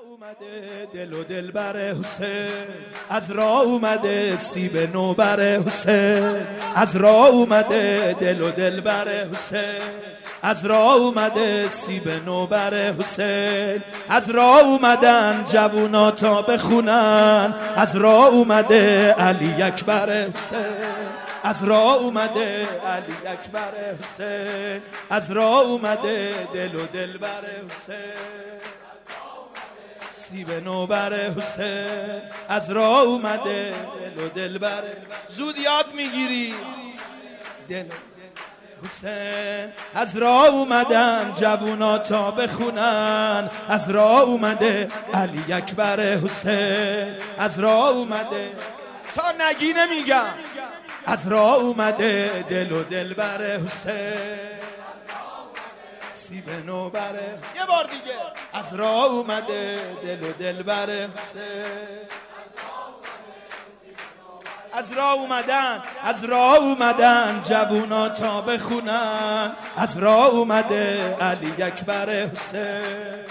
اومده دل و دلبر حسین، از راه اومده سیب نوبر حسین، از راه اومده دل و دلبر حسین، از راه اومده سیب نوبر حسین، از راه اومدن جوونا تا بخونن، از راه اومده علی اکبر حسین، از راه اومده علی اکبر حسین، از راه اومده دل و دلبر حسین، سیب نوبر حسین، از راه اومده دل و دلبر. زود یاد میگیری دل حسین، از راه اومدن جوونا تا بخونن، از راه اومده علی اکبر حسین، از راه اومده تا نگی نمیگم، از راه اومده دل و دلبر حسین، سیب نوبره. یه بار دیگه، از راه اومده دل و دلبر حسین، از راه اومدن جوونا تا بخونن، از راه اومده علی اکبر حسین،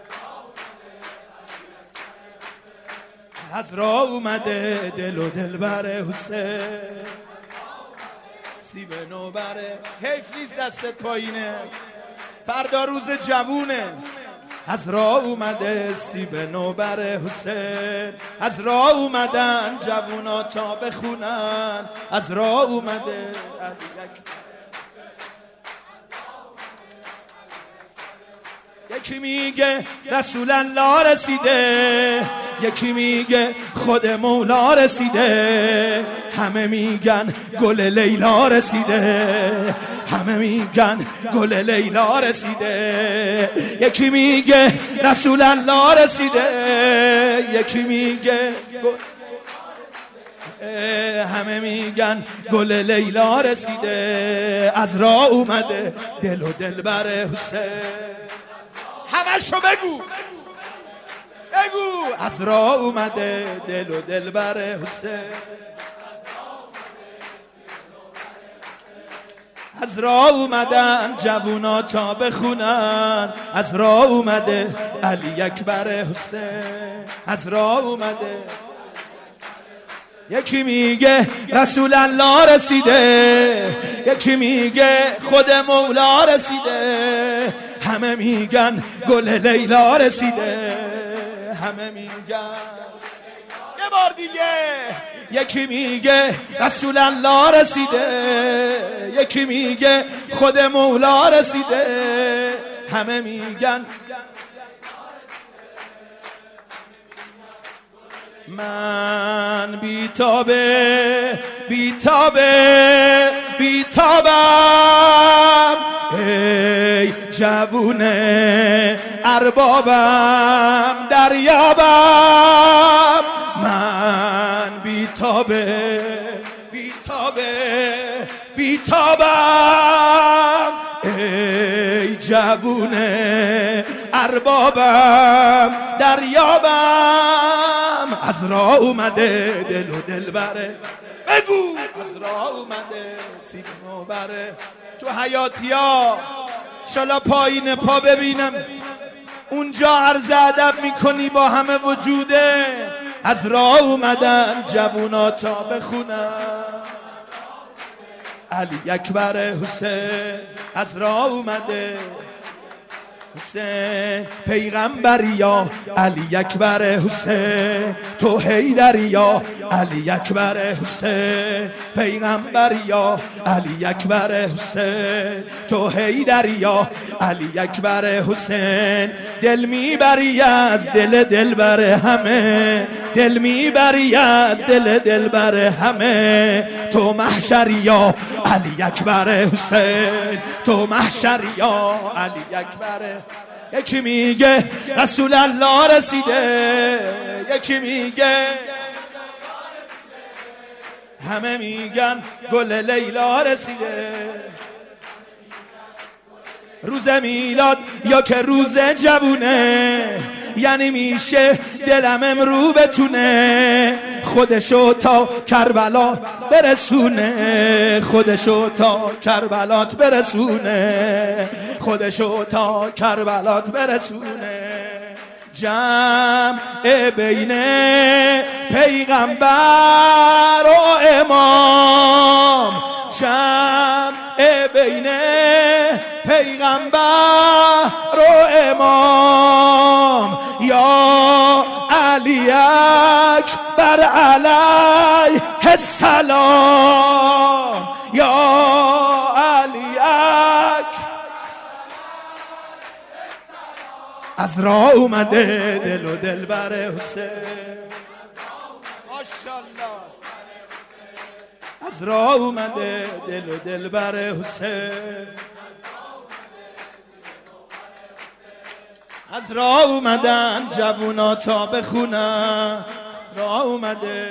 از راه اومده دل و دلبر حسین، سیب نوبره. حیف نیست دستت پایینه، فردا روز جوونه. از راه اومده سیب نوبر حسین، از راه اومدن جوونا تا بخونن، از راه اومده یکی میگه رسول الله رسیده، یکی میگه خود مولا رسیده، همه میگن گل لیلا رسیده، همه میگن گل لیلا رسیده، یکی میگه رسول الله رسیده، یکی میگه همه میگن گل لیلا رسیده، از راه اومده دل و دلبر حسین. همشو بگو بگو، از راه اومده دل و دلبر حسین، از راه اومدن جوونا تا بخونن، از راه اومده علی اکبر حسین، از راه اومده. یکی میگه رسول الله رسیده، یکی میگه خود مولا رسیده، همه میگن گل لیلا رسیده، همه میگن. یه بار دیگه، یکی میگه رسول الله رسیده، یکی میگه خود مولا رسیده، همه میگن. من بیتابه بیتابه بیتابم، ای جوونه اربابم دریابم، من بیتابه بیتابه بیتابم، ای جوونه اربابم دریابم، از راه اومده دل و دلبره. بگو از راه اومده سیب نوبره. تو حیاتیا شالا پایین پا ببینم اونجا عرض ادب میکنی با همه وجوده، از راه اومدن جوونا تا بخونن، علی اکبر حسین، از راه اومده حسین پیغمبریا علی اکبر حسین، تو حیدریا علی اکبر حسین، پیغمبریا علی اکبر حسین، تو حیدریا علی اکبر حسین، دل میبری از دل دلبر همه، دل میبری از دل دلبر همه، تو محشریا علی اکبر حسین، تو محشریا علی اکبر. یکی میگه رسول الله رسیده، یکی میگه، همه میگن گل لیلا رسیده. روز میلاد یا که روز جوونه، یعنی میشه دلم امرو بتونه خودشو تا کربلا برسونه، خودشو تا کربلات برسونه، خودشو تا کربلات برسونه. جمع بین پیغمبر و امام، جمع بین پیغمبر و امام. یا علی اکبر علیه السلام، یا علی اکبر. از راه اومده دل و دلبر حسین، ماشاءالله. از راه اومده دل و دلبر حسین، از راه اومدن جوونا تا بخونن. راه اومده،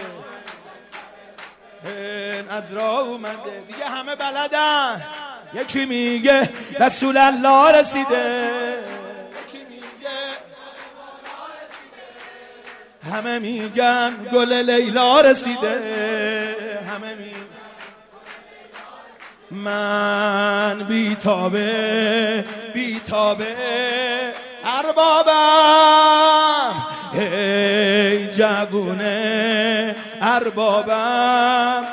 از راه اومده دیگه همه بلدن. یکی میگه رسول الله رسیده، یکی میگه، همه میگن گل لیلا رسیده، همه میگن من بیتابه بیتابه اربابم، ای جوونه اربابم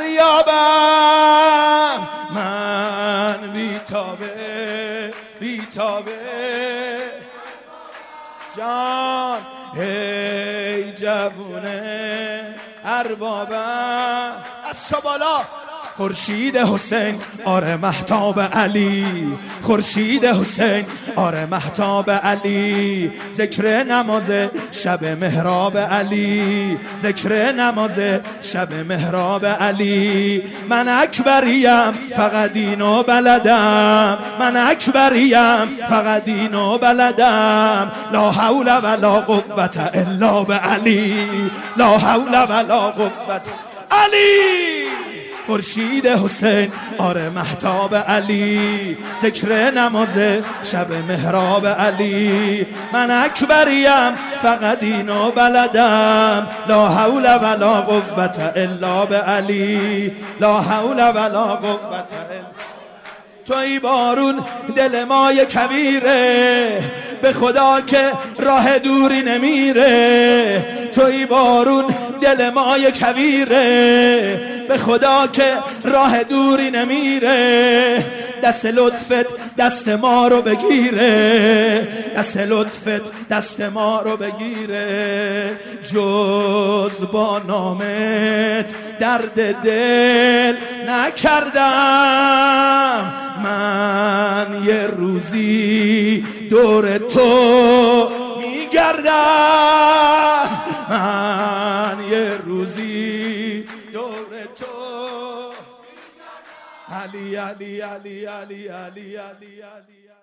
دریابم. من بیتابه بیتابه جان، ای جوونه اربابم. از بالا خورشید حسین آره مهتاب علی، خورشید حسین آره مهتاب علی. ذکر نماز شب محراب علی، ذکر نماز شب محراب علی. من اکبریم فقط اینو بلدم، من اکبریم فقط اینو بلدم. لا حول ولا قوة الا بعلی، لا حول ولا قوة علی. خورشید حسین آره مهتاب علی، ذکر نماز شب محراب علی. من اکبریم فقط اینو بلدم، لا حول ولا قوة الا بعلی، لا حول ولا قوة الا. توی بارون دل مای کویره، به خدا که راه دوری نمیره. توی بارون دل مای کویره، به خدا که راه دوری نمیره. دست لطفت دست ما رو بگیره، دست لطفت دست ما رو بگیره. جز با نامت درد دل نکردم، من یه روزی دور تو میگردم، من یه روزی دور تو. علی علی علی علی علی علی علی.